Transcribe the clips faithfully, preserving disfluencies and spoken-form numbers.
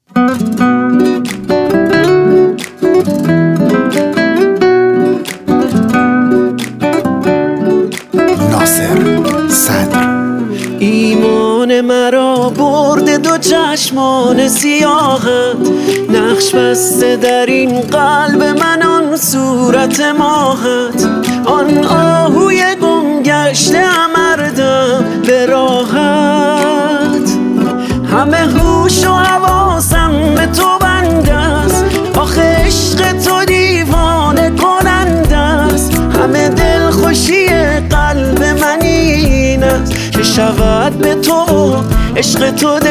ناصر صدر. ایمان مرا برده دو چشمان سیاهت، نقش بسته در این قلب من آن صورت ماهت، آن آهوی گم گشته امردم به راحت، همه هوش و حواسم به تو بنده است، آخه عشق تو دیوانه کننده است، همه دلخوشی قلب من این است که شود به تو عشق تو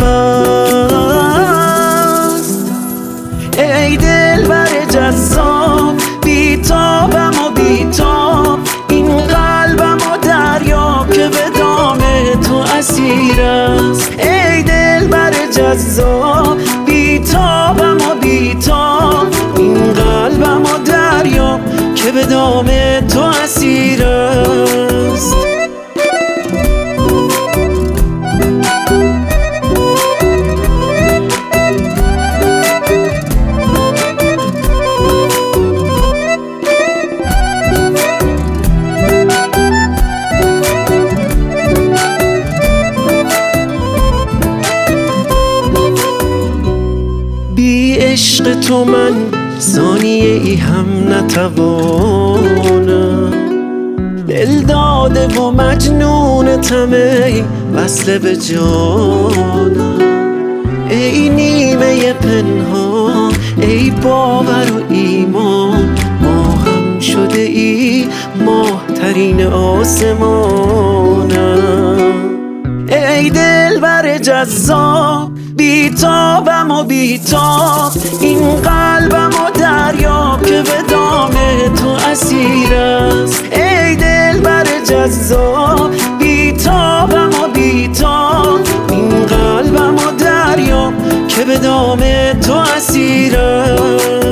دلبست. ای دلبر جذاب بیتابم و بیتاب، این قلبم و دریا که به دام تو اسیر است. ای دلبر جذاب بیتابم و بیتاب، این قلبم و دریا که به دام تو اسیر است. بی عشق تو من ثانیه ای هم نتوانم، دل داده و مجنون طمعی وصل به جانم. ای نیمه پنهان، ای باور و ایمان، ما هم شده ای ماهترین آسمانم. ای دلبر جذاب بیتابم و بیتاب، این قلبم و دریا که به دام تو اسیر است. ای دلبر جذاب بیتابم و بیتاب، این قلبم و دریا که به دام تو اسیر است.